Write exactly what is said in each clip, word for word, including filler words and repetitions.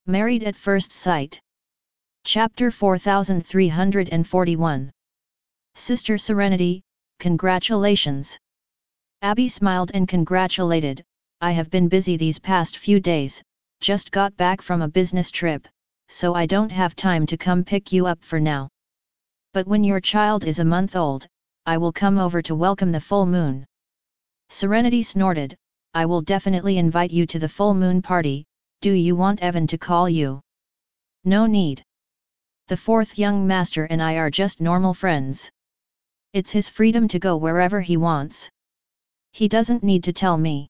Married at First Sight. Chapter four thousand three hundred forty-one. Sister Serenity, congratulations. Abby smiled and congratulated. I have been busy these past few days, just got back from a business trip, so I don't have time to come pick you up for now. But when your child is a month old, I will come over to welcome the full moon. Serenity snorted, I will definitely invite you to the full moon party. Do you want Evan to call you? No need. The fourth young master and I are just normal friends. It's his freedom to go wherever he wants. He doesn't need to tell me.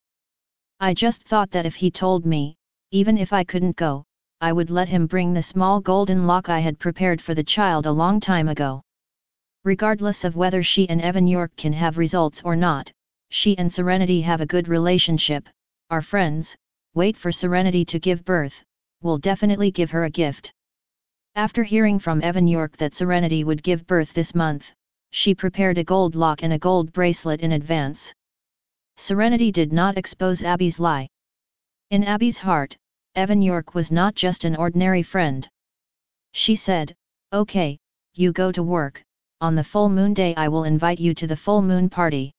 I just thought that if he told me, even if I couldn't go, I would let him bring the small golden lock I had prepared for the child a long time ago. Regardless of whether she and Evan York can have results or not, she and Serenity have a good relationship, are friends. Wait for Serenity to give birth, we'll definitely give her a gift. After hearing from Evan York that Serenity would give birth this month, she prepared a gold lock and a gold bracelet in advance. Serenity did not expose Abby's lie. In Abby's heart, Evan York was not just an ordinary friend. She said, okay, you go to work, on the full moon day I will invite you to the full moon party.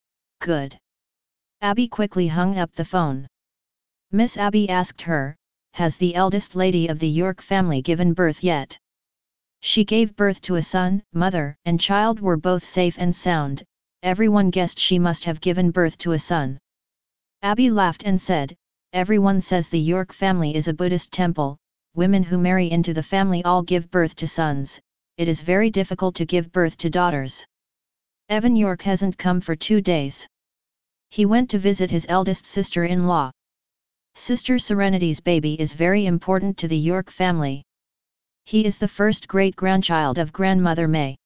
Good. Abby quickly hung up the phone. Miss Abby asked her, has the eldest lady of the York family given birth yet? She gave birth to a son. Mother and child were both safe and sound. Everyone guessed she must have given birth to a son. Abby laughed and said, everyone says the York family is a Buddhist temple. Women who marry into the family all give birth to sons. It is very difficult to give birth to daughters. Evan York hasn't come for two days. He went to visit his eldest sister-in-law. Sister Serenity's baby is very important to the York family. He is the first great-grandchild of Grandmother May.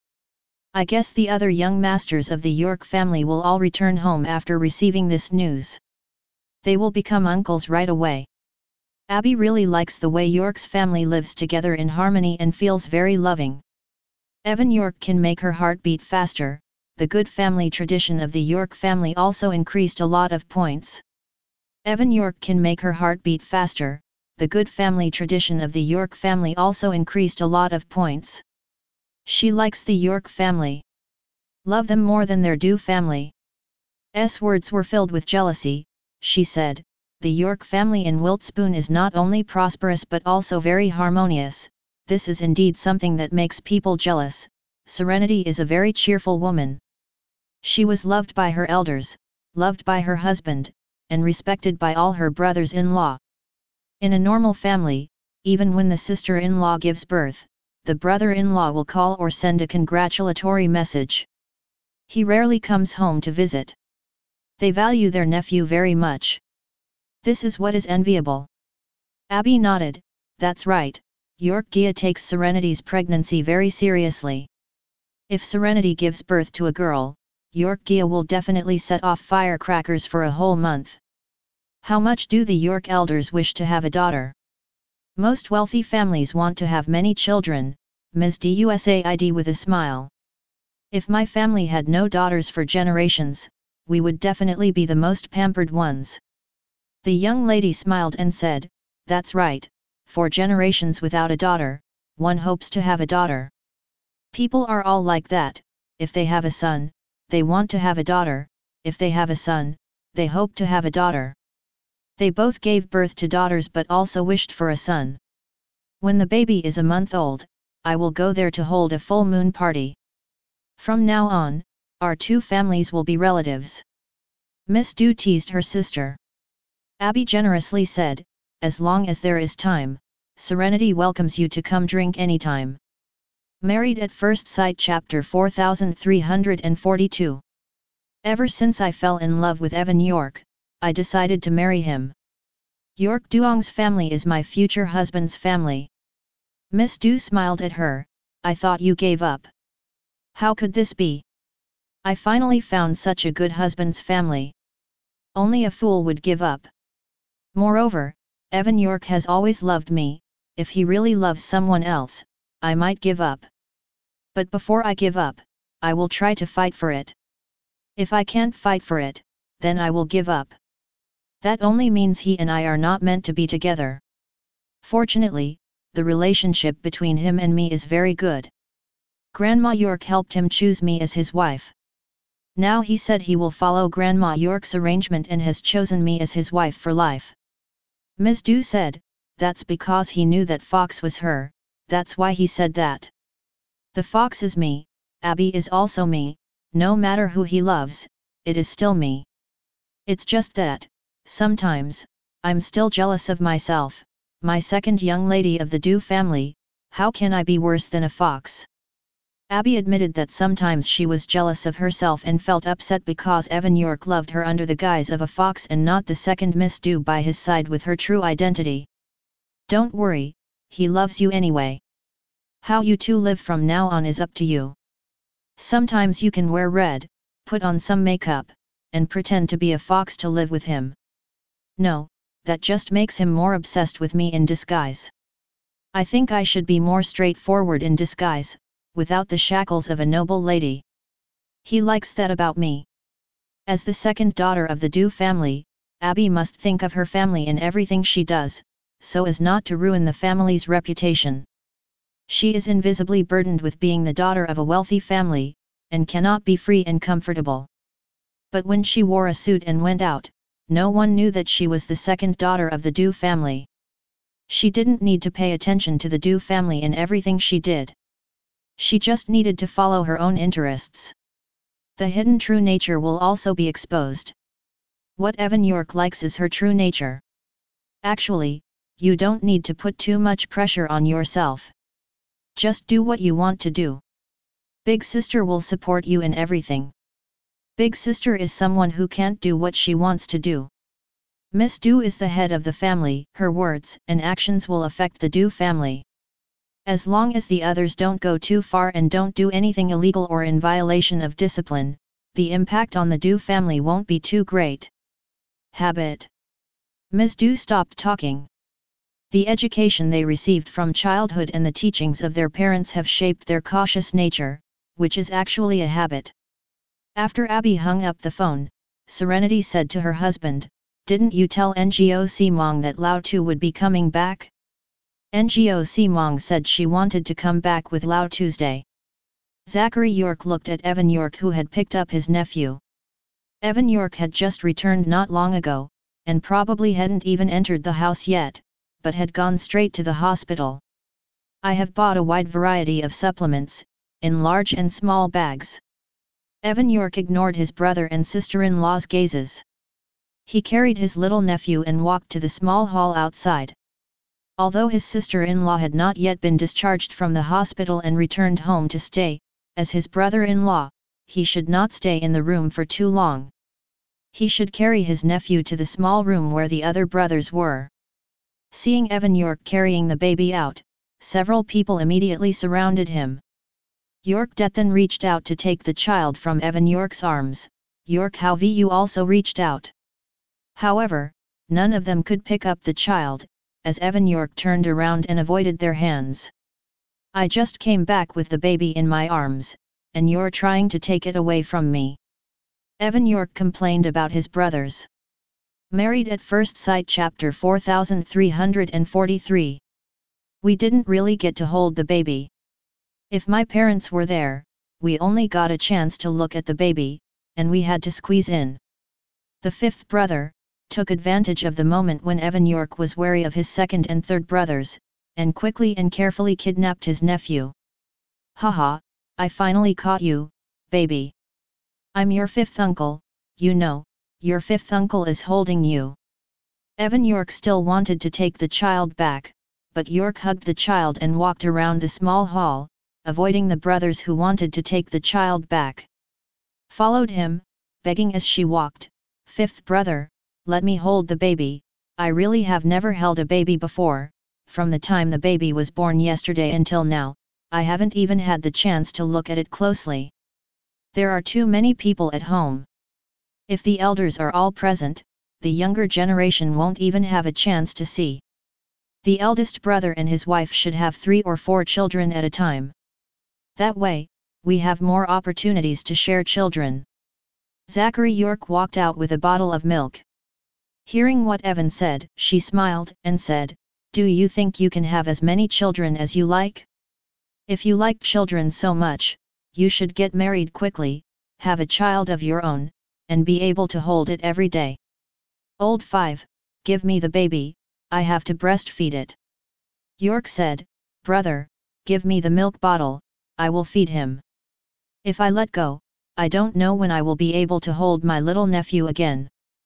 I guess the other young masters of the York family will all return home after receiving this news. They will become uncles right away. Abby really likes the way York's family lives together in harmony and feels very loving. Evan York can make her heart beat faster. The good family tradition of the York family also increased a lot of points. Evan York can make her heart beat faster. The good family tradition of the York family also increased a lot of points. She likes the York family. Love them more than their Dew family. S words were filled with jealousy. She said, the York family in Wiltspoon is not only prosperous but also very harmonious. This is indeed something that makes people jealous. Serenity is a very cheerful woman. She was loved by her elders, loved by her husband, and respected by all her brothers-in-law. In a normal family, even when the sister-in-law gives birth, the brother-in-law will call or send a congratulatory message. He rarely comes home to visit. They value their nephew very much. This is what is enviable. Abby nodded, that's right, York Gia takes Serenity's pregnancy very seriously. If Serenity gives birth to a girl, York Gia will definitely set off firecrackers for a whole month. How much do the York elders wish to have a daughter? Most wealthy families want to have many children, Miz Dusaid with a smile. If my family had no daughters for generations, we would definitely be the most pampered ones. The young lady smiled and said, that's right, for generations without a daughter, one hopes to have a daughter. People are all like that. If they have a son, they want to have a daughter. If they have a son, they hope to have a daughter. They both gave birth to daughters but also wished for a son. When the baby is a month old, I will go there to hold a full moon party. From now on, our two families will be relatives. Miss Dew teased her sister. Abby generously said, as long as there is time, Serenity welcomes you to come drink anytime. Married at First Sight Chapter four thousand three hundred forty-two. Ever since I fell in love with Evan York, I decided to marry him. York Duong's family is my future husband's family. Miss Dew smiled at her, I thought you gave up. How could this be? I finally found such a good husband's family. Only a fool would give up. Moreover, Evan York has always loved me. If he really loves someone else, I might give up. But before I give up, I will try to fight for it. If I can't fight for it, then I will give up. That only means he and I are not meant to be together. Fortunately, the relationship between him and me is very good. Grandma York helped him choose me as his wife. Now he said he will follow Grandma York's arrangement and has chosen me as his wife for life. Miss Du said, that's because he knew that Fox was her, that's why he said that. The Fox is me, Abby is also me, no matter who he loves, it is still me. It's just that, sometimes, I'm still jealous of myself, my second young lady of the Du family, how can I be worse than a fox? Abby admitted that sometimes she was jealous of herself and felt upset because Evan York loved her under the guise of a fox and not the second Miss Du by his side with her true identity. Don't worry, he loves you anyway. How you two live from now on is up to you. Sometimes you can wear red, put on some makeup, and pretend to be a fox to live with him. No, that just makes him more obsessed with me in disguise. I think I should be more straightforward in disguise, without the shackles of a noble lady. He likes that about me. As the second daughter of the Du family, Abby must think of her family in everything she does, so as not to ruin the family's reputation. She is invisibly burdened with being the daughter of a wealthy family, and cannot be free and comfortable. But when she wore a suit and went out, no one knew that she was the second daughter of the Du family. She didn't need to pay attention to the Du family in everything she did. She just needed to follow her own interests. The hidden true nature will also be exposed. What Evan York likes is her true nature. Actually, you don't need to put too much pressure on yourself. Just do what you want to do. Big sister will support you in everything. Big sister is someone who can't do what she wants to do. Miss Du is the head of the family, her words and actions will affect the Du family. As long as the others don't go too far and don't do anything illegal or in violation of discipline, the impact on the Du family won't be too great. Habit. Miss Du stopped talking. The education they received from childhood and the teachings of their parents have shaped their cautious nature, which is actually a habit. After Abby hung up the phone, Serenity said to her husband, "Didn't you tell Ngoc Mong that Lao Tu would be coming back?" Ngoc Mong said she wanted to come back with Lao Tuesday. Zachary York looked at Evan York, who had picked up his nephew. Evan York had just returned not long ago, and probably hadn't even entered the house yet, but had gone straight to the hospital. "I have bought a wide variety of supplements, in large and small bags." Evan York ignored his brother and sister-in-law's gazes. He carried his little nephew and walked to the small hall outside. Although his sister-in-law had not yet been discharged from the hospital and returned home to stay, as his brother-in-law, he should not stay in the room for too long. He should carry his nephew to the small room where the other brothers were. Seeing Evan York carrying the baby out, several people immediately surrounded him. York Dethan reached out to take the child from Evan York's arms. York Hauvu also reached out. However, none of them could pick up the child, as Evan York turned around and avoided their hands. "I just came back with the baby in my arms, and you're trying to take it away from me." Evan York complained about his brothers. Married at First Sight Chapter four thousand three hundred forty-three. We didn't really get to hold the baby. If my parents were there, we only got a chance to look at the baby, and we had to squeeze in. The fifth brother took advantage of the moment when Evan York was wary of his second and third brothers, and quickly and carefully kidnapped his nephew. "Haha, I finally caught you, baby. I'm your fifth uncle, you know, your fifth uncle is holding you." Evan York still wanted to take the child back, but York hugged the child and walked around the small hall, avoiding the brothers who wanted to take the child back. Followed him, begging as she walked, "Fifth brother, let me hold the baby, I really have never held a baby before, from the time the baby was born yesterday until now, I haven't even had the chance to look at it closely. There are too many people at home. If the elders are all present, the younger generation won't even have a chance to see. The eldest brother and his wife should have three or four children at a time. That way, we have more opportunities to share children." Zachary York walked out with a bottle of milk. Hearing what Evan said, she smiled and said, Do you think you can have as many children as you like? If you like children so much, you should get married quickly, have a child of your own, and be able to hold it every day. Old five, give me the baby, I have to breastfeed it. York said, Brother, give me the milk bottle, I will feed him. If I let go, I don't know when I will be able to hold my little nephew again.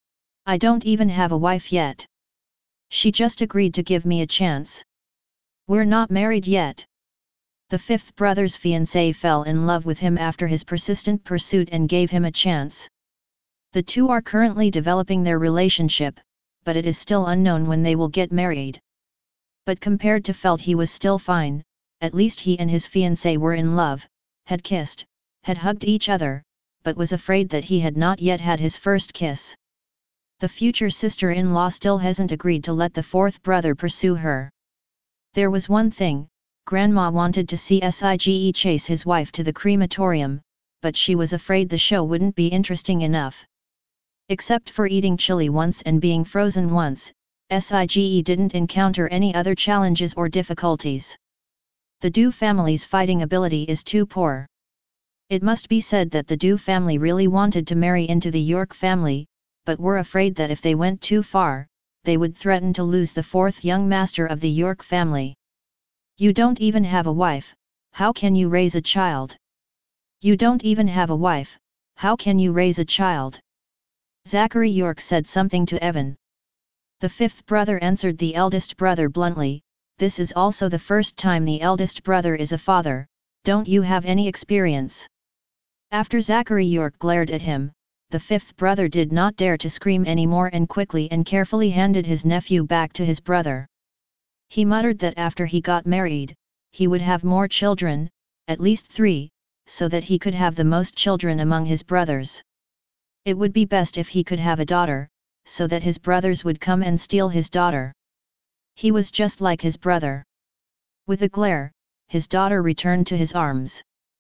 I don't even have a wife yet. She just agreed to give me a chance. We're not married yet. The fifth brother's fiancée fell in love with him after his persistent pursuit and gave him a chance. The two are currently developing their relationship, but it is still unknown when they will get married. But compared to Felt, he was still fine, at least he and his fiancée were in love, had kissed, had hugged each other, but was afraid that he had not yet had his first kiss. The future sister-in-law still hasn't agreed to let the fourth brother pursue her. There was one thing, Grandma wanted to see Sige chase his wife to the crematorium, but she was afraid the show wouldn't be interesting enough. Except for eating chili once and being frozen once, Sige didn't encounter any other challenges or difficulties. The Du family's fighting ability is too poor. It must be said that the Du family really wanted to marry into the York family, but were afraid that if they went too far, they would threaten to lose the fourth young master of the York family. You don't even have a wife, how can you raise a child? You don't even have a wife, how can you raise a child? Zachary York said something to Evan. The fifth brother answered the eldest brother bluntly, This is also the first time the eldest brother is a father, don't you have any experience? After Zachary York glared at him, the fifth brother did not dare to scream anymore and quickly and carefully handed his nephew back to his brother. He muttered that after he got married, he would have more children, at least three, so that he could have the most children among his brothers. It would be best if he could have a daughter, so that his brothers would come and steal his daughter. He was just like his brother. With a glare, his daughter returned to his arms.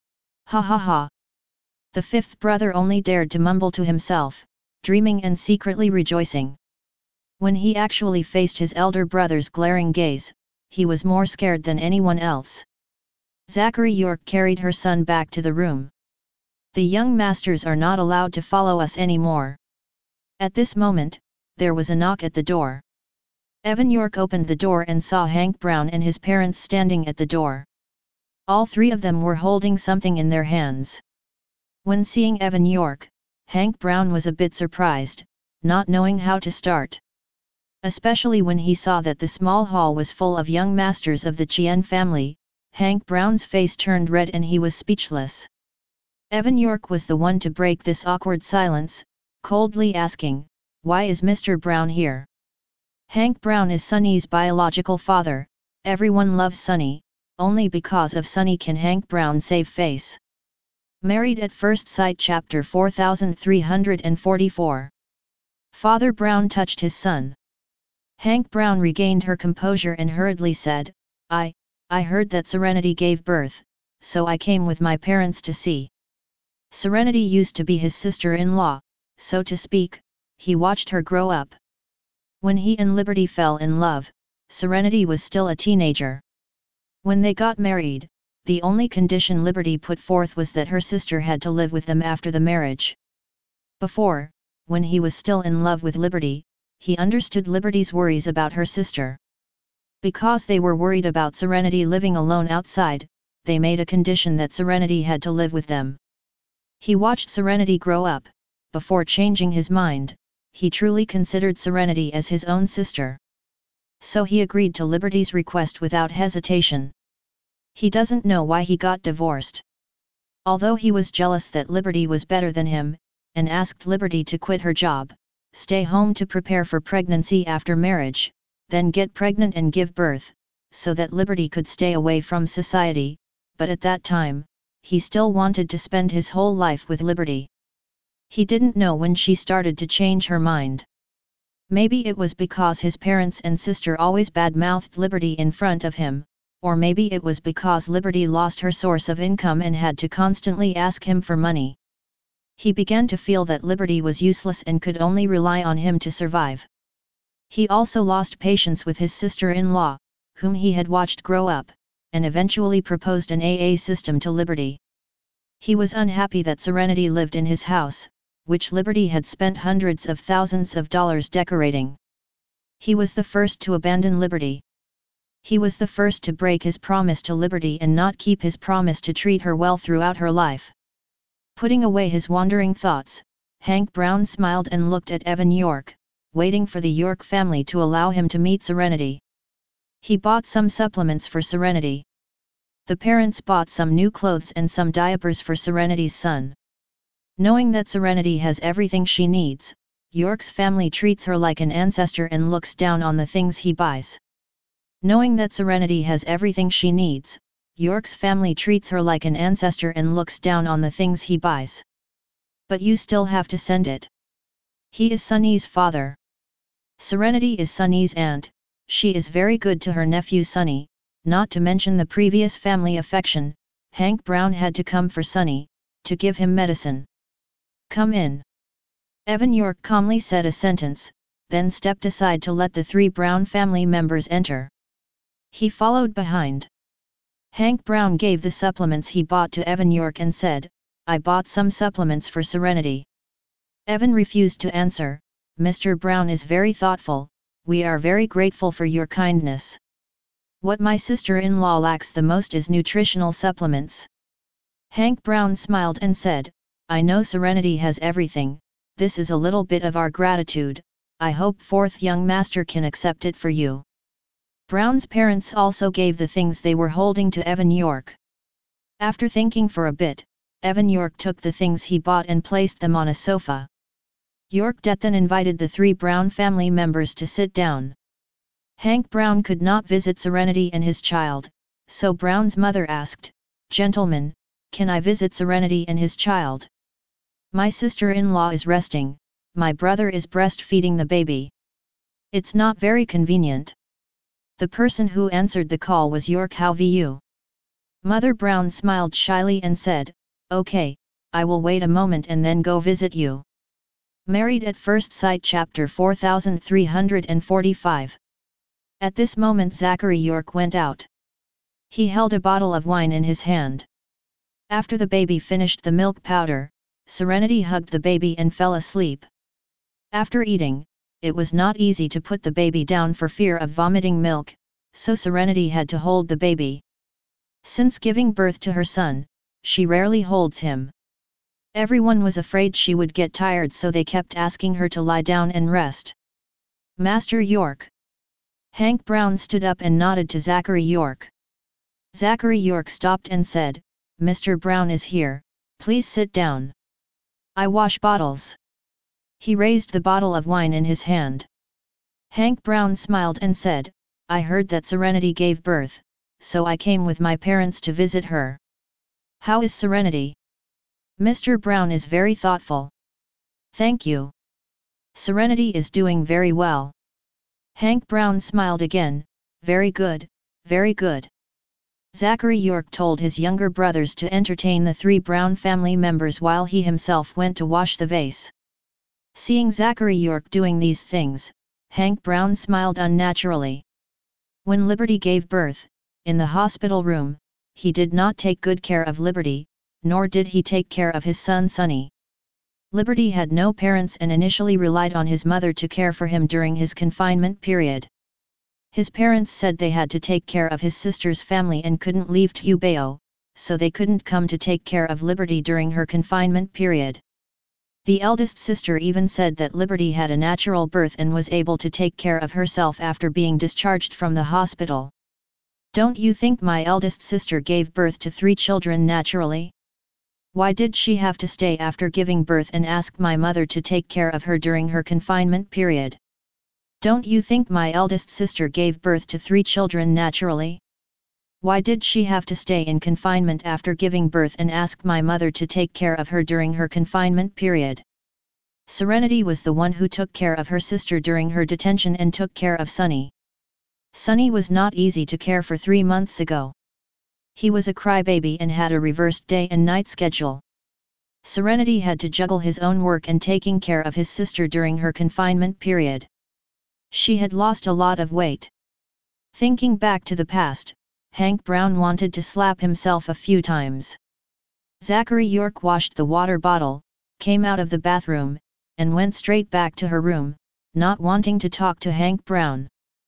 Ha ha ha! The fifth brother only dared to mumble to himself, dreaming and secretly rejoicing. When he actually faced his elder brother's glaring gaze, he was more scared than anyone else. Zachary York carried her son back to the room. The young masters are not allowed to follow us anymore. At this moment, there was a knock at the door. Evan York opened the door and saw Hank Brown and his parents standing at the door. All three of them were holding something in their hands. When seeing Evan York, Hank Brown was a bit surprised, not knowing how to start. Especially when he saw that the small hall was full of young masters of the Chien family, Hank Brown's face turned red and he was speechless. Evan York was the one to break this awkward silence, coldly asking, Why is Mister Brown here? Hank Brown is Sonny's biological father, everyone loves Sonny, only because of Sonny can Hank Brown save face. Married at First Sight Chapter four thousand three hundred forty-four. Father Brown touched his son. Hank Brown regained her composure and hurriedly said, I, I heard that Serenity gave birth, so I came with my parents to see. Serenity used to be his sister-in-law, so to speak, he watched her grow up. When he and Liberty fell in love, Serenity was still a teenager. When they got married, the only condition Liberty put forth was that her sister had to live with them after the marriage. Before, when he was still in love with Liberty, he understood Liberty's worries about her sister. Because they were worried about Serenity living alone outside, they made a condition that Serenity had to live with them. He watched Serenity grow up. Before changing his mind, he truly considered Serenity as his own sister. So he agreed to Liberty's request without hesitation. He doesn't know why he got divorced. Although he was jealous that Liberty was better than him, and asked Liberty to quit her job, stay home to prepare for pregnancy after marriage, then get pregnant and give birth, so that Liberty could stay away from society, but at that time, he still wanted to spend his whole life with Liberty. He didn't know when she started to change her mind. Maybe it was because his parents and sister always bad-mouthed Liberty in front of him, or maybe it was because Liberty lost her source of income and had to constantly ask him for money. He began to feel that Liberty was useless and could only rely on him to survive. He also lost patience with his sister-in-law, whom he had watched grow up, and eventually proposed an A A system to Liberty. He was unhappy that Serenity lived in his house, which Liberty had spent hundreds of thousands of dollars decorating. He was the first to abandon Liberty. He was the first to break his promise to Liberty and not keep his promise to treat her well throughout her life. Putting away his wandering thoughts, Hank Brown smiled and looked at Evan York, waiting for the York family to allow him to meet Serenity. He bought some supplements for Serenity. The parents bought some new clothes and some diapers for Serenity's son. Knowing that Serenity has everything she needs, York's family treats her like an ancestor and looks down on the things he buys. Knowing that Serenity has everything she needs, York's family treats her like an ancestor and looks down on the things he buys. But you still have to send it. He is Sunny's father. Serenity is Sunny's aunt. She is very good to her nephew Sunny, not to mention the previous family affection. Hank Brown had to come for Sunny, to give him medicine. Come in. Evan York calmly said a sentence, then stepped aside to let the three Brown family members enter. He followed behind. Hank Brown gave the supplements he bought to Evan York and said, "I bought some supplements for Serenity." Evan refused to answer. "Mister Brown is very thoughtful, we are very grateful for your kindness. What my sister-in-law lacks the most is nutritional supplements." Hank Brown smiled and said, "I know Serenity has everything, this is a little bit of our gratitude, I hope fourth young master can accept it for you." Brown's parents also gave the things they were holding to Evan York. After thinking for a bit, Evan York took the things he bought and placed them on a sofa. York then invited the three Brown family members to sit down. Hank Brown could not visit Serenity and his child, so Brown's mother asked, "Gentlemen, can I visit Serenity and his child? My sister-in-law is resting, my brother is breastfeeding the baby. It's not very convenient." The person who answered the call was York. "How vu?" Mother Brown smiled shyly and said, "Okay, I will wait a moment and then go visit you." Married at First Sight Chapter four thousand three hundred forty-five. At this moment Zachary York went out. He held a bottle of wine in his hand. After the baby finished the milk powder, Serenity hugged the baby and fell asleep. After eating, it was not easy to put the baby down for fear of vomiting milk, so Serenity had to hold the baby. Since giving birth to her son, she rarely holds him. Everyone was afraid she would get tired, so they kept asking her to lie down and rest. "Master York." Hank Brown stood up and nodded to Zachary York. Zachary York stopped and said, "Mister Brown is here, please sit down. I wash bottles." He raised the bottle of wine in his hand. Hank Brown smiled and said, "I heard that Serenity gave birth, so I came with my parents to visit her. How is Serenity?" "Mister Brown is very thoughtful. Thank you. Serenity is doing very well." Hank Brown smiled again, "Very good, very good." Zachary York told his younger brothers to entertain the three Brown family members while he himself went to wash the vase. Seeing Zachary York doing these things, Hank Brown smiled unnaturally. When Liberty gave birth, in the hospital room, he did not take good care of Liberty, nor did he take care of his son Sunny. Liberty had no parents and initially relied on his mother to care for him during his confinement period. His parents said they had to take care of his sister's family and couldn't leave Tubao, so they couldn't come to take care of Liberty during her confinement period. The eldest sister even said that Liberty had a natural birth and was able to take care of herself after being discharged from the hospital. "Don't you think my eldest sister gave birth to three children naturally? Why did she have to stay after giving birth and ask my mother to take care of her during her confinement period? Don't you think my eldest sister gave birth to three children naturally? Why did she have to stay in confinement after giving birth and ask my mother to take care of her during her confinement period?" Serenity was the one who took care of her sister during her detention and took care of Sunny. Sunny was not easy to care for three months ago. He was a crybaby and had a reversed day and night schedule. Serenity had to juggle his own work and taking care of his sister during her confinement period. She had lost a lot of weight. Thinking back to the past, Hank Brown wanted to slap himself a few times. Zachary York washed the water bottle, came out of the bathroom, and went straight back to her room, not wanting to talk to Hank Brown.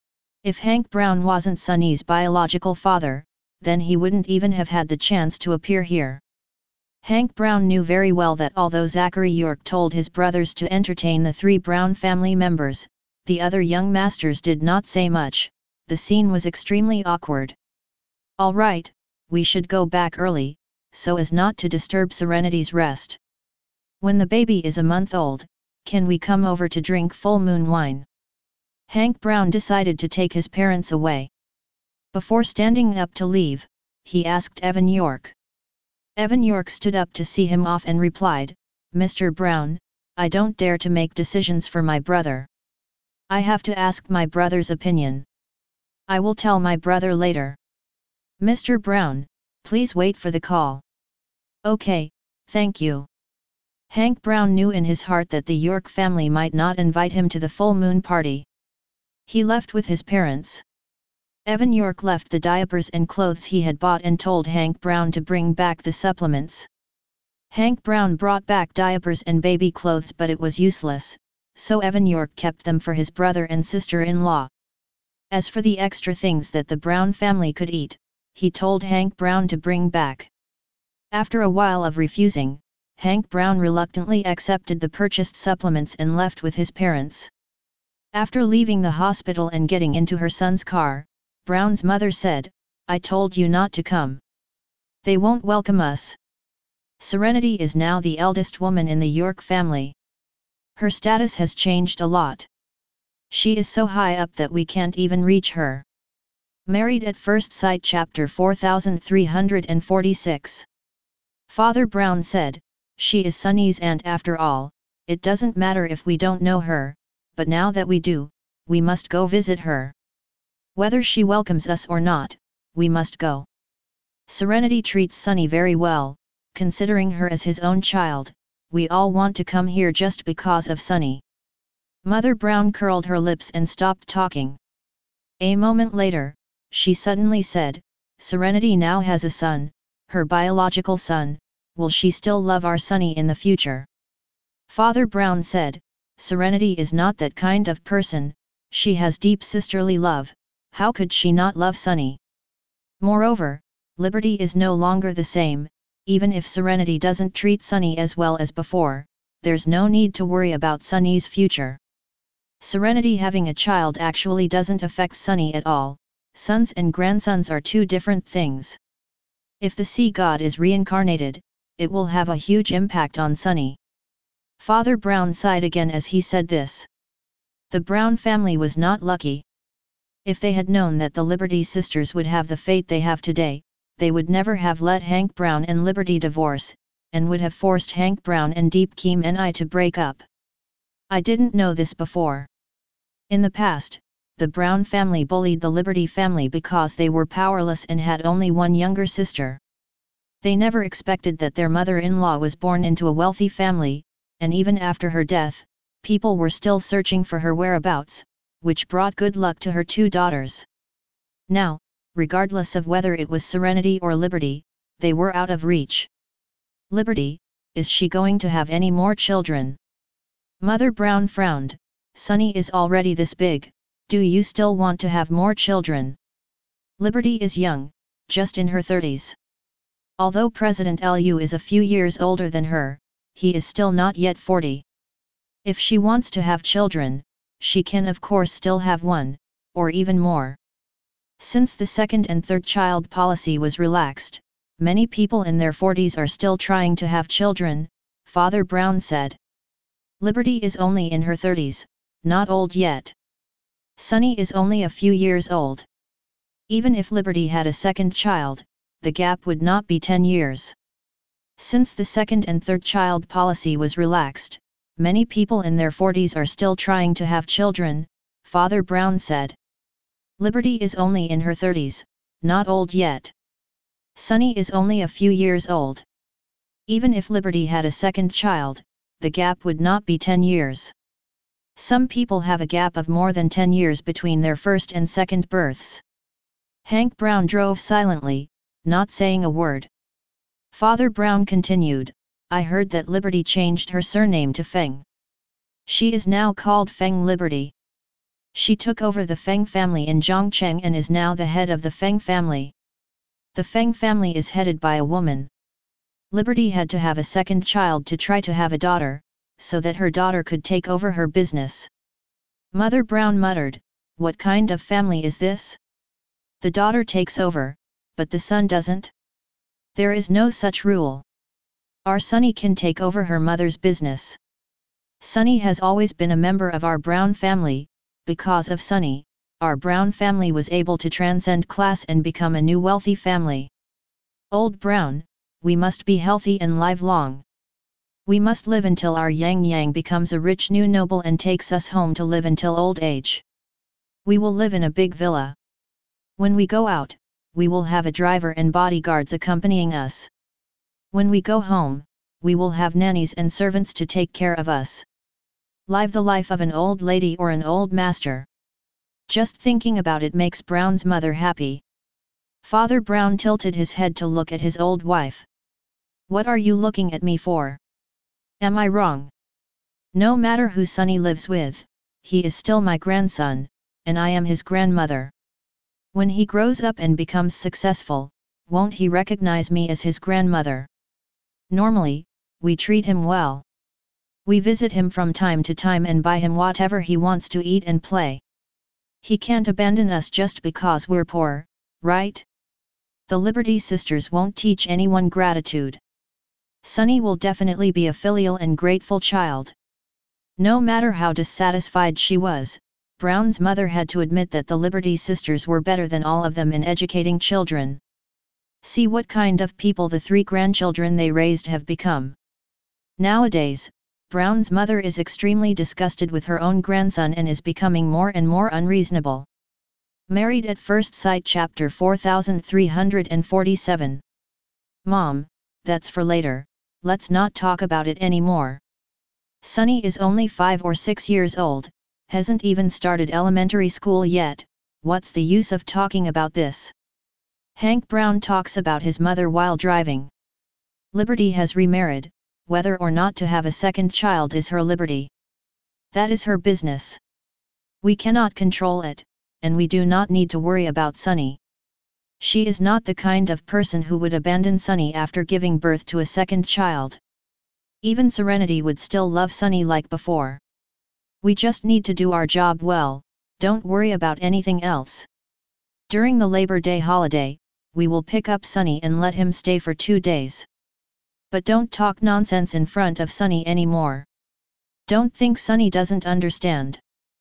If Hank Brown wasn't Sunny's biological father, then he wouldn't even have had the chance to appear here. Hank Brown knew very well that although Zachary York told his brothers to entertain the three Brown family members, the other young masters did not say much. The scene was extremely awkward. "All right, we should go back early, so as not to disturb Serenity's rest. When the baby is a month old, can we come over to drink full moon wine?" Hank Brown decided to take his parents away. Before standing up to leave, he asked Evan York. Evan York stood up to see him off and replied, "Mister Brown, I don't dare to make decisions for my brother. I have to ask my brother's opinion. I will tell my brother later. Mister Brown, please wait for the call." "Okay, thank you." Hank Brown knew in his heart that the York family might not invite him to the full moon party. He left with his parents. Evan York left the diapers and clothes he had bought and told Hank Brown to bring back the supplements. Hank Brown brought back diapers and baby clothes, but it was useless, so Evan York kept them for his brother and sister-in-law. As for the extra things that the Brown family could eat, he told Hank Brown to bring back. After a while of refusing, Hank Brown reluctantly accepted the purchased supplements and left with his parents. After leaving the hospital and getting into her son's car, Brown's mother said, "I told you not to come. They won't welcome us." Serenity is now the eldest woman in the York family. Her status has changed a lot. She is so high up that we can't even reach her. Married at First Sight Chapter four thousand three hundred forty-six. Father Brown said, "She is Sunny's aunt after all, it doesn't matter if we don't know her, but now that we do, we must go visit her. Whether she welcomes us or not, we must go." Serenity treats Sunny very well, considering her as his own child. "We all want to come here just because of Sunny." Mother Brown curled her lips and stopped talking. A moment later, she suddenly said, "Serenity now has a son, her biological son. Will she still love our Sunny in the future?" Father Brown said, "Serenity is not that kind of person, she has deep sisterly love, how could she not love Sunny? Moreover, Liberty is no longer the same, even if Serenity doesn't treat Sunny as well as before, there's no need to worry about Sunny's future. Serenity having a child actually doesn't affect Sunny at all, sons and grandsons are two different things. If the sea god is reincarnated, it will have a huge impact on Sunny." Father Brown sighed again as he said this. The Brown family was not lucky. If they had known that the Liberty sisters would have the fate they have today, they would never have let Hank Brown and Liberty divorce, and would have forced Hank Brown and Deep Keem and I to break up. I didn't know this before. In the past, the Brown family bullied the Liberty family because they were powerless and had only one younger sister. They never expected that their mother-in-law was born into a wealthy family, and even after her death, people were still searching for her whereabouts, which brought good luck to her two daughters. Now, regardless of whether it was Serenity or Liberty, they were out of reach. Liberty, is she going to have any more children? Mother Brown frowned. Sunny is already this big, do you still want to have more children? Liberty is young, just in her thirties. Although President Liu is a few years older than her, he is still not yet forty. If she wants to have children, she can of course still have one, or even more. Since the second and third child policy was relaxed, many people in their forties are still trying to have children, Father Brown said. Liberty is only in her thirties, not old yet. Sunny is only a few years old. Even if Liberty had a second child, the gap would not be ten years. Since the second and third child policy was relaxed, many people in their forties are still trying to have children, Father Brown said. Liberty is only in her thirties, not old yet. Sunny is only a few years old. Even if Liberty had a second child, the gap would not be ten years. Some people have a gap of more than ten years between their first and second births. Hank Brown drove silently, not saying a word. Father Brown continued, I heard that Liberty changed her surname to Feng. She is now called Feng Liberty. She took over the Feng family in Zhongcheng and is now the head of the Feng family. The Feng family is headed by a woman. Liberty had to have a second child to try to have a daughter, so that her daughter could take over her business. Mother Brown muttered, what kind of family is this? The daughter takes over, but the son doesn't? There is no such rule. Our Sunny can take over her mother's business. Sunny has always been a member of our Brown family. Because of Sunny, our Brown family was able to transcend class and become a new wealthy family. Old Brown, we must be healthy and live long. We must live until our Yang Yang becomes a rich new noble and takes us home to live until old age. We will live in a big villa. When we go out, we will have a driver and bodyguards accompanying us. When we go home, we will have nannies and servants to take care of us. Live the life of an old lady or an old master. Just thinking about it makes Brown's mother happy. Father Brown tilted his head to look at his old wife. What are you looking at me for? Am I wrong? No matter who Sunny lives with, he is still my grandson, and I am his grandmother. When he grows up and becomes successful, won't he recognize me as his grandmother? Normally, we treat him well. We visit him from time to time and buy him whatever he wants to eat and play. He can't abandon us just because we're poor, right? The Liberty sisters won't teach anyone gratitude. Sunny will definitely be a filial and grateful child. No matter how dissatisfied she was, Brown's mother had to admit that the Liberty sisters were better than all of them in educating children. See what kind of people the three grandchildren they raised have become. Nowadays, Brown's mother is extremely disgusted with her own grandson and is becoming more and more unreasonable. Married at First Sight Chapter four thousand three hundred forty-seven. Mom, that's for later, let's not talk about it anymore. Sunny is only five or six years old, hasn't even started elementary school yet, what's the use of talking about this? Hank Brown talks about his mother while driving. Liberty has remarried. Whether or not to have a second child is her liberty. That is her business. We cannot control it, and we do not need to worry about Sunny. She is not the kind of person who would abandon Sunny after giving birth to a second child. Even Serenity would still love Sunny like before. We just need to do our job well, don't worry about anything else. During the Labor Day holiday, we will pick up Sunny and let him stay for two days. But don't talk nonsense in front of Sunny anymore. Don't think Sunny doesn't understand.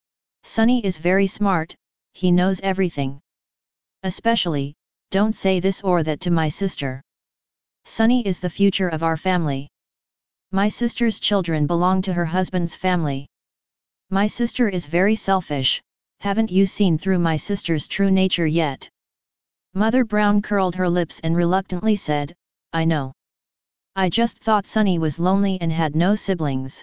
Sunny is very smart, he knows everything. Especially, don't say this or that to my sister. Sunny is the future of our family. My sister's children belong to her husband's family. My sister is very selfish, haven't you seen through my sister's true nature yet? Mother Brown curled her lips and reluctantly said, I know. I just thought Sunny was lonely and had no siblings.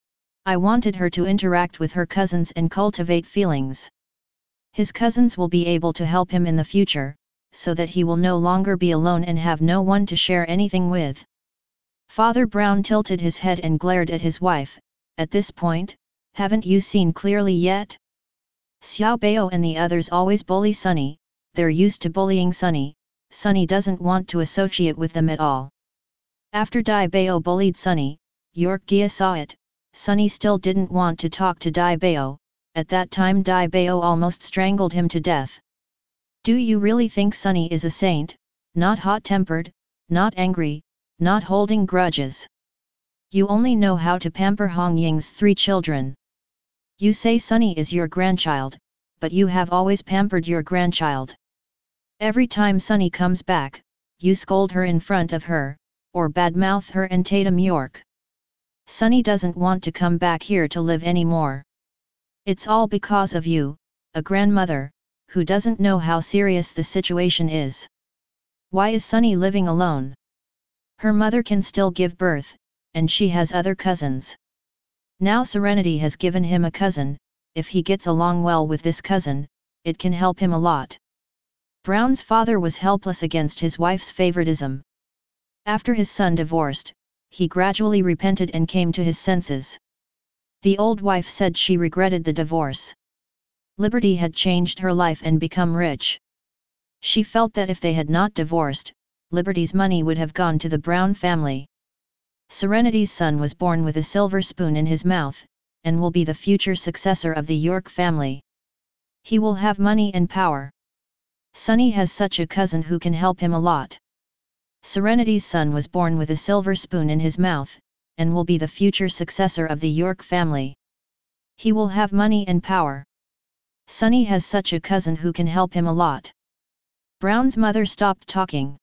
I wanted her to interact with her cousins and cultivate feelings. His cousins will be able to help him in the future, so that he will no longer be alone and have no one to share anything with. Father Brown tilted his head and glared at his wife. At this point, haven't you seen clearly yet? Xiao Bao and the others always bully Sunny, they're used to bullying Sunny, Sunny doesn't want to associate with them at all. After Dai Bao bullied Sunny, York Gia saw it, Sunny still didn't want to talk to Dai Bao, at that time Dai Bao almost strangled him to death. Do you really think Sunny is a saint, not hot-tempered, not angry, not holding grudges? You only know how to pamper Hong Ying's three children. You say Sunny is your grandchild, but you have always pampered your grandchild. Every time Sunny comes back, you scold her in front of her, or badmouth her and Tatum York. Sunny doesn't want to come back here to live anymore. It's all because of you, a grandmother, who doesn't know how serious the situation is. Why is Sunny living alone? Her mother can still give birth, and she has other cousins. Now Serenity has given him a cousin, if he gets along well with this cousin, it can help him a lot. Brown's father was helpless against his wife's favoritism. After his son divorced, he gradually repented and came to his senses. The old wife said she regretted the divorce. Liberty had changed her life and become rich. She felt that if they had not divorced, Liberty's money would have gone to the Brown family. Serenity's son was born with a silver spoon in his mouth, and will be the future successor of the York family. He will have money and power. Sonny has such a cousin who can help him a lot. Serenity's son was born with a silver spoon in his mouth, and will be the future successor of the York family. He will have money and power. Sonny has such a cousin who can help him a lot. Brown's mother stopped talking.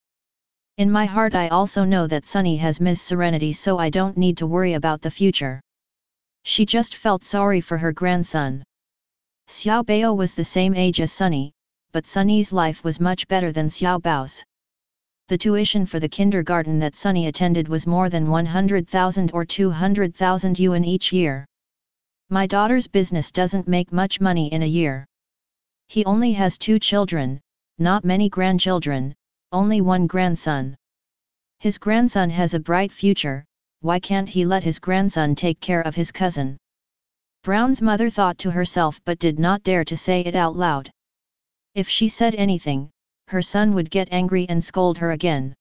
In my heart I also know that Sonny has Miss Serenity, so I don't need to worry about the future. She just felt sorry for her grandson. Xiao Bao was the same age as Sonny, but Sonny's life was much better than Xiao Bao's. The tuition for the kindergarten that Sonny attended was more than one hundred thousand or two hundred thousand yuan each year. My daughter's business doesn't make much money in a year. He only has two children, not many grandchildren, only one grandson. His grandson has a bright future, why can't he let his grandson take care of his cousin? Brown's mother thought to herself but did not dare to say it out loud. If she said anything, her son would get angry and scold her again.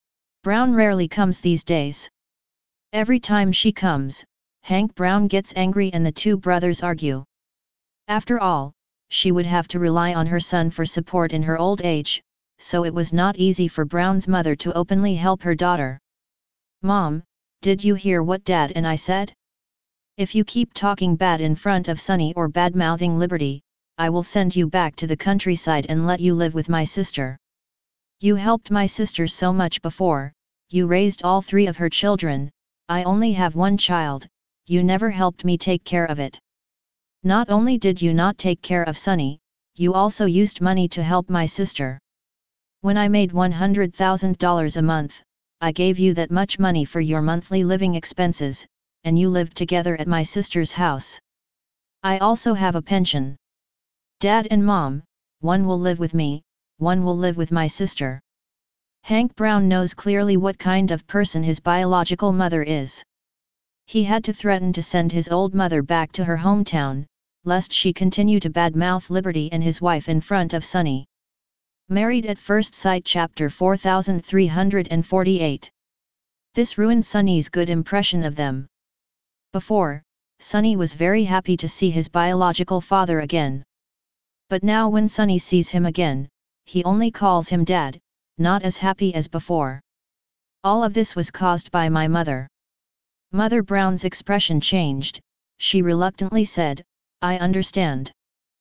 Brown rarely comes these days. Every time she comes, Hank Brown gets angry and the two brothers argue. After all, she would have to rely on her son for support in her old age, so it was not easy for Brown's mother to openly help her daughter. "Mom, did you hear what Dad and I said? If you keep talking bad in front of Sonny or bad-mouthing Liberty, I will send you back to the countryside and let you live with my sister. You helped my sister so much before, you raised all three of her children, I only have one child, you never helped me take care of it. Not only did you not take care of Sonny, you also used money to help my sister. When I made one hundred thousand dollars a month, I gave you that much money for your monthly living expenses, and you lived together at my sister's house. I also have a pension. Dad and Mom, one will live with me, one will live with my sister." Hank Brown knows clearly what kind of person his biological mother is. He had to threaten to send his old mother back to her hometown, lest she continue to badmouth Liberty and his wife in front of Sonny. Married at First Sight Chapter four thousand three hundred forty-eight. This ruined Sonny's good impression of them. Before, Sonny was very happy to see his biological father again. But now when Sonny sees him again, he only calls him Dad, not as happy as before. "All of this was caused by my mother." Mother Brown's expression changed, she reluctantly said, "I understand.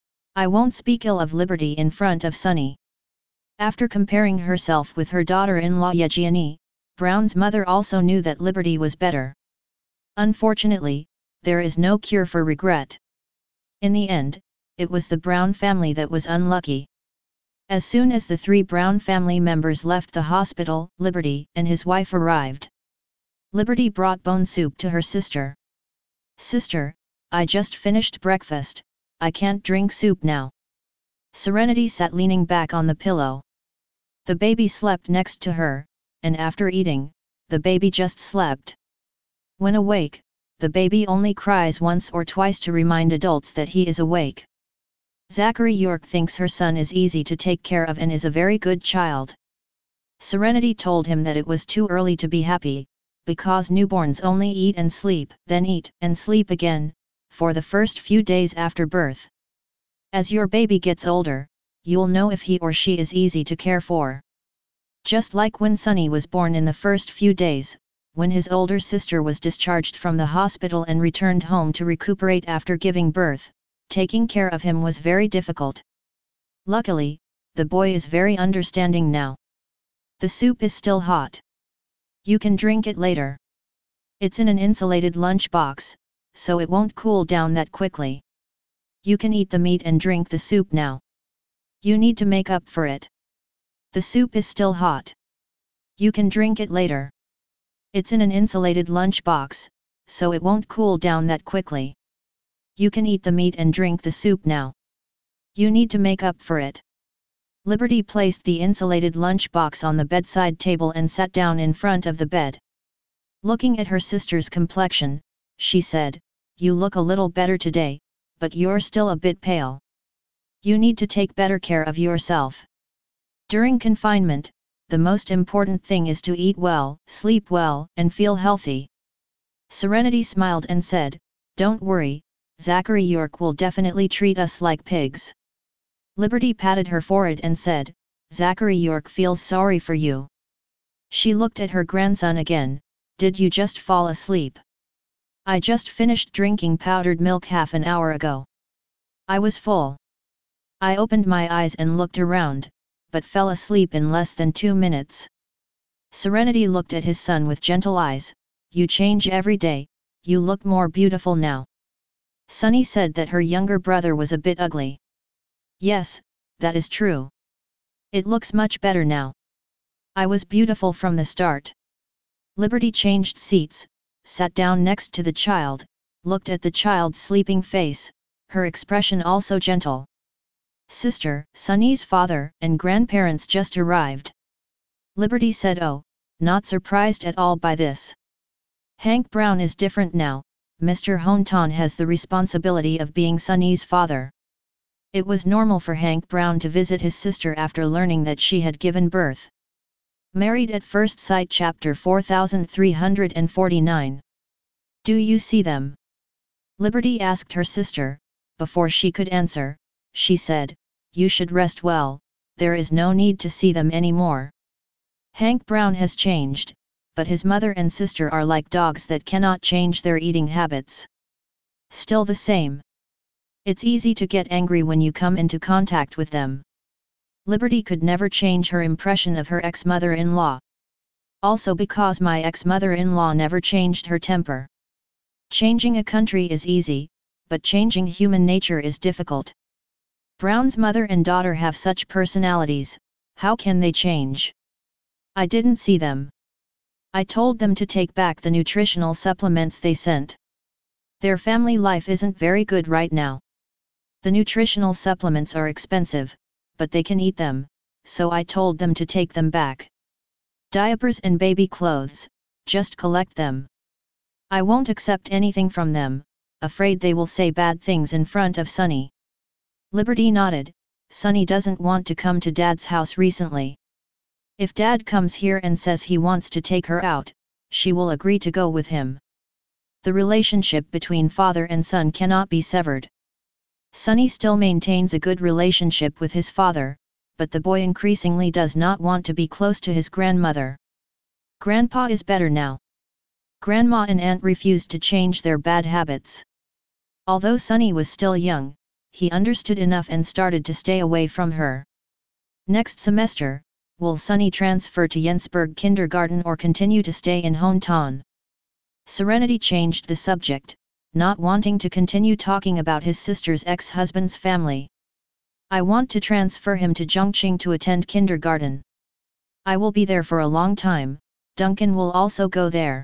I won't speak ill of Liberty in front of Sonny." After comparing herself with her daughter-in-law Yejiani, Brown's mother also knew that Liberty was better. Unfortunately, there is no cure for regret. In the end, it was the Brown family that was unlucky. As soon as the three Brown family members left the hospital, Liberty and his wife arrived. Liberty brought bone soup to her sister. "Sister, I just finished breakfast, I can't drink soup now." Serenity sat leaning back on the pillow. The baby slept next to her, and after eating, the baby just slept. When awake, the baby only cries once or twice to remind adults that he is awake. Zachary York thinks her son is easy to take care of and is a very good child. Serenity told him that it was too early to be happy, because newborns only eat and sleep, then eat and sleep again, for the first few days after birth. As your baby gets older, you'll know if he or she is easy to care for. Just like when Sonny was born in the first few days, when his older sister was discharged from the hospital and returned home to recuperate after giving birth, taking care of him was very difficult. Luckily, the boy is very understanding now. The soup is still hot. You can drink it later. It's in an insulated lunch box, so it won't cool down that quickly. You can eat the meat and drink the soup now. You need to make up for it. The soup is still hot. You can drink it later. It's in an insulated lunch box, so it won't cool down that quickly. You can eat the meat and drink the soup now. You need to make up for it. Liberty placed the insulated lunchbox on the bedside table and sat down in front of the bed. Looking at her sister's complexion, she said, "You look a little better today, but you're still a bit pale. You need to take better care of yourself. During confinement, the most important thing is to eat well, sleep well, and feel healthy." Serenity smiled and said, "Don't worry, Zachary York will definitely treat us like pigs." Liberty patted her forehead and said, "Zachary York feels sorry for you." She looked at her grandson again. "Did you just fall asleep?" "I just finished drinking powdered milk half an hour ago. I was full. I opened my eyes and looked around, but fell asleep in less than two minutes." Serenity looked at his son with gentle eyes. "You change every day, you look more beautiful now." Sunny said that her younger brother was a bit ugly. "Yes, that is true. It looks much better now. I was beautiful from the start." Liberty changed seats, sat down next to the child, looked at the child's sleeping face, her expression also gentle. "Sister, Sunny's father and grandparents just arrived." Liberty said, "Oh, not surprised at all by this. Hank Brown is different now, Mister Honton has the responsibility of being Sunny's father." It was normal for Hank Brown to visit his sister after learning that she had given birth. Married at First Sight Chapter four thousand three hundred forty-nine. "Do you see them?" Liberty asked her sister. Before she could answer, she said, "You should rest well, there is no need to see them anymore. Hank Brown has changed, but his mother and sister are like dogs that cannot change their eating habits. Still the same. It's easy to get angry when you come into contact with them." Liberty could never change her impression of her ex-mother-in-law. "Also because my ex-mother-in-law never changed her temper. Changing a country is easy, but changing human nature is difficult. Brown's mother and daughter have such personalities, how can they change? I didn't see them. I told them to take back the nutritional supplements they sent. Their family life isn't very good right now. The nutritional supplements are expensive, but they can eat them, so I told them to take them back. Diapers and baby clothes, just collect them. I won't accept anything from them, afraid they will say bad things in front of Sunny." Liberty nodded. "Sunny doesn't want to come to Dad's house recently. If Dad comes here and says he wants to take her out, she will agree to go with him. The relationship between father and son cannot be severed. Sunny still maintains a good relationship with his father, but the boy increasingly does not want to be close to his grandmother. Grandpa is better now. Grandma and aunt refused to change their bad habits. Although Sunny was still young, he understood enough and started to stay away from her. Next semester, will Sunny transfer to Jensburg Kindergarten or continue to stay in Honton?" Serenity changed the subject, not wanting to continue talking about his sister's ex-husband's family. "I want to transfer him to Zhongqing to attend kindergarten. I will be there for a long time, Duncan will also go there.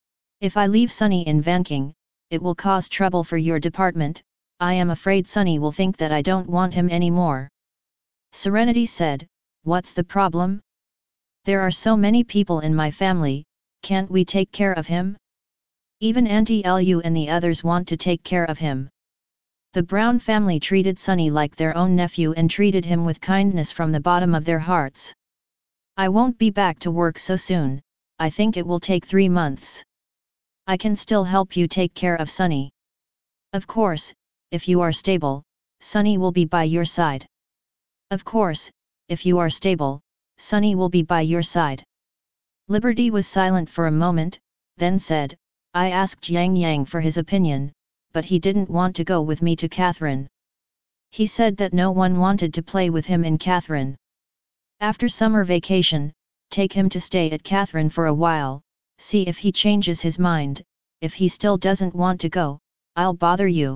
If I leave Sunny in Vanking, it will cause trouble for your department. I am afraid Sunny will think that I don't want him anymore." Serenity said, "What's the problem? There are so many people in my family, can't we take care of him? Even Auntie Lu and the others want to take care of him." The Brown family treated Sunny like their own nephew and treated him with kindness from the bottom of their hearts. "I won't be back to work so soon, I think it will take three months. I can still help you take care of Sunny. Of course, if you are stable, Sunny will be by your side. Of course, if you are stable, Sunny will be by your side." Liberty was silent for a moment, then said, "I asked Yang Yang for his opinion, but he didn't want to go with me to Catherine. He said that no one wanted to play with him in Catherine. After summer vacation, take him to stay at Catherine for a while, see if he changes his mind. If he still doesn't want to go, I'll bother you.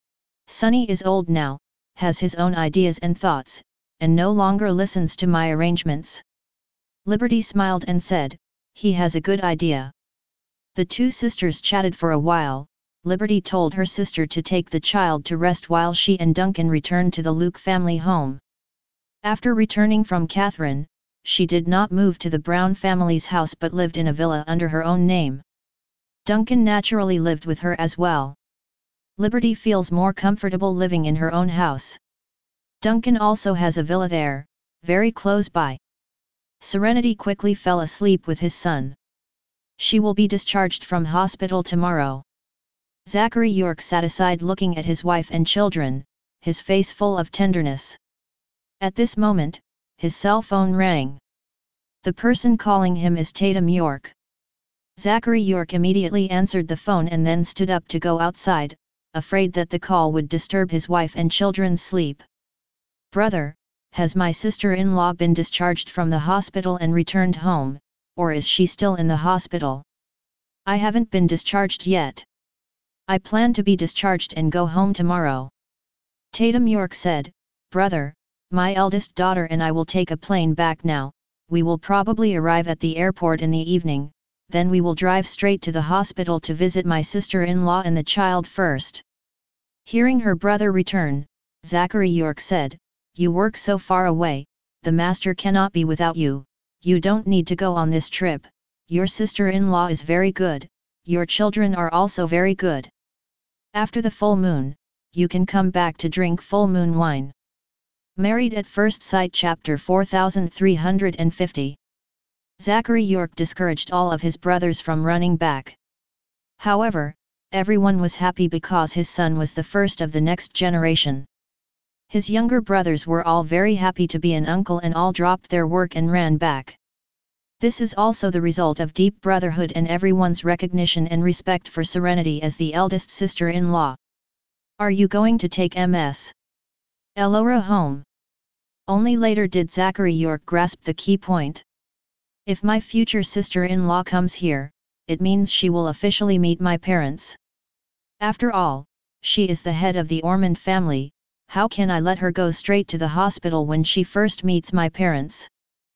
Sunny is old now, has his own ideas and thoughts, and no longer listens to my arrangements." Liberty smiled and said, "He has a good idea. The two sisters chatted for a while. Liberty told her sister to take the child to rest while she and Duncan returned to the Luke family home. After returning from Catherine, she did not move to the Brown family's house but lived in a villa under her own name. Duncan naturally lived with her as well. Liberty feels more comfortable living in her own house. Duncan also has a villa there, very close by. Serenity quickly fell asleep with his son. She will be discharged from hospital tomorrow. Zachary York sat aside looking at his wife and children, his face full of tenderness. At this moment, his cell phone rang. The person calling him is Tatum York. Zachary York immediately answered the phone and then stood up to go outside, afraid that the call would disturb his wife and children's sleep. "Brother, has my sister-in-law been discharged from the hospital and returned home, or is she still in the hospital?" "I haven't been discharged yet. I plan to be discharged and go home tomorrow." Tatum York said, "Brother, my eldest daughter and I will take a plane back now. We will probably arrive at the airport in the evening, then we will drive straight to the hospital to visit my sister-in-law and the child first." Hearing her brother return, Zachary York said, "You work so far away, the master cannot be without you. You don't need to go on this trip. Your sister-in-law is very good, your children are also very good. After the full moon, you can come back to drink full moon wine." Married at First Sight Chapter four thousand three hundred fifty. Zachary York discouraged all of his brothers from running back. However, everyone was happy because his son was the first of the next generation. His younger brothers were all very happy to be an uncle and all dropped their work and ran back. This is also the result of deep brotherhood and everyone's recognition and respect for Serenity as the eldest sister-in-law. "Are you going to take Miss Elora home?" Only later did Zachary York grasp the key point. "If my future sister-in-law comes here, it means she will officially meet my parents. After all, she is the head of the Ormond family. How can I let her go straight to the hospital when she first meets my parents?"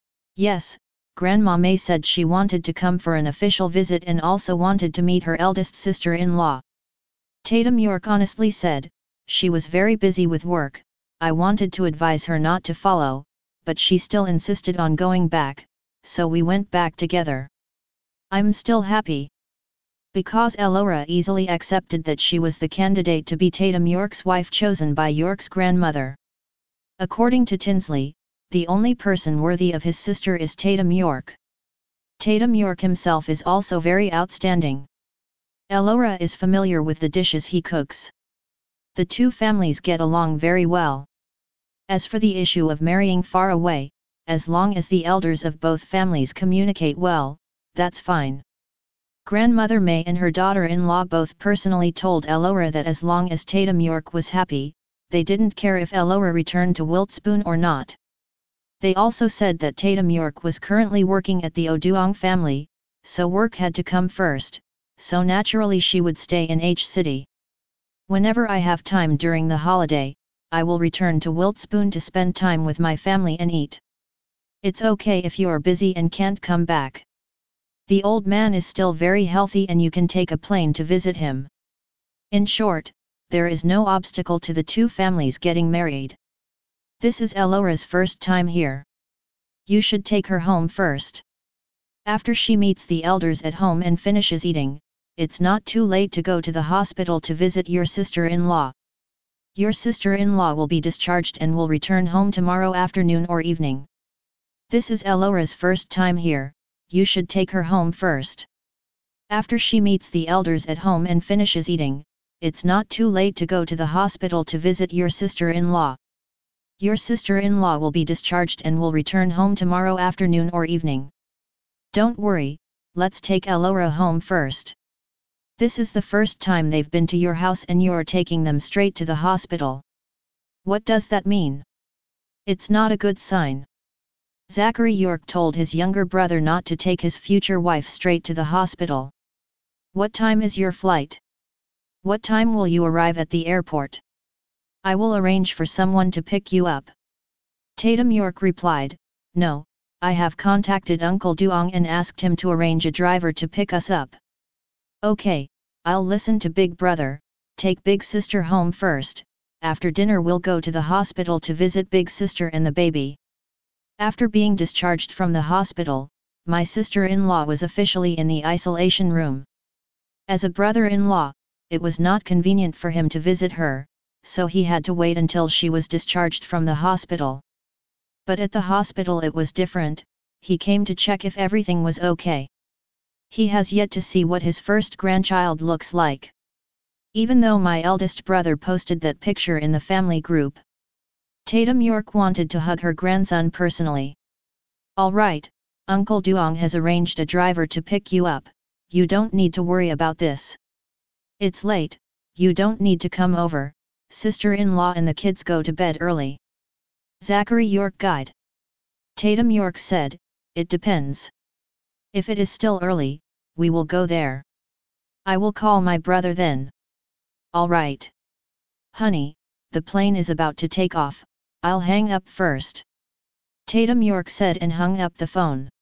Yes, Grandma May said she wanted to come for an official visit and also wanted to meet her eldest sister-in-law. Tatum York honestly said, "She was very busy with work. I wanted to advise her not to follow, but she still insisted on going back, so we went back together. I'm still happy." Because Elora easily accepted that she was the candidate to be Tatum York's wife chosen by York's grandmother. According to Tinsley, the only person worthy of his sister is Tatum York. Tatum York himself is also very outstanding. Elora is familiar with the dishes he cooks. The two families get along very well. As for the issue of marrying far away, as long as the elders of both families communicate well, that's fine. Grandmother May and her daughter-in-law both personally told Elora that as long as Tatum York was happy, they didn't care if Elora returned to Wiltspoon or not. They also said that Tatum York was currently working at the Oduong family, so work had to come first, so naturally she would stay in H City. "Whenever I have time during the holiday, I will return to Wiltspoon to spend time with my family and eat. It's okay if you're busy and can't come back. The old man is still very healthy and you can take a plane to visit him." In short, there is no obstacle to the two families getting married. This is Elora's first time here. You should take her home first. After she meets the elders at home and finishes eating, it's not too late to go to the hospital to visit your sister-in-law. Your sister-in-law will be discharged and will return home tomorrow afternoon or evening. This is Elora's first time here, you should take her home first. After she meets the elders at home and finishes eating, it's not too late to go to the hospital to visit your sister-in-law. Your sister-in-law will be discharged and will return home tomorrow afternoon or evening. Don't worry, let's take Elora home first. This is the first time they've been to your house and you're taking them straight to the hospital. What does that mean? It's not a good sign. Zachary York told his younger brother not to take his future wife straight to the hospital. "What time is your flight? What time will you arrive at the airport? I will arrange for someone to pick you up." Tatum York replied, "No, I have contacted Uncle Duong and asked him to arrange a driver to pick us up. Okay, I'll listen to Big Brother. Take Big Sister home first. After dinner we'll go to the hospital to visit Big Sister and the baby. After being discharged from the hospital, my sister-in-law was officially in the isolation room. As a brother-in-law, it was not convenient for him to visit her, so he had to wait until she was discharged from the hospital. But at the hospital it was different. He came to check if everything was okay. He has yet to see what his first grandchild looks like. Even though my eldest brother posted that picture in the family group, Tatum York wanted to hug her grandson personally. All right, Uncle Duong has arranged a driver to pick you up. You don't need to worry about this. It's late, you don't need to come over. Sister-in-law and the kids go to bed early. Zachary York guide. Tatum York said, it depends. If it is still early, we will go there. I will call my brother then. All right. Honey, the plane is about to take off, I'll hang up first. Tatum York said and hung up the phone.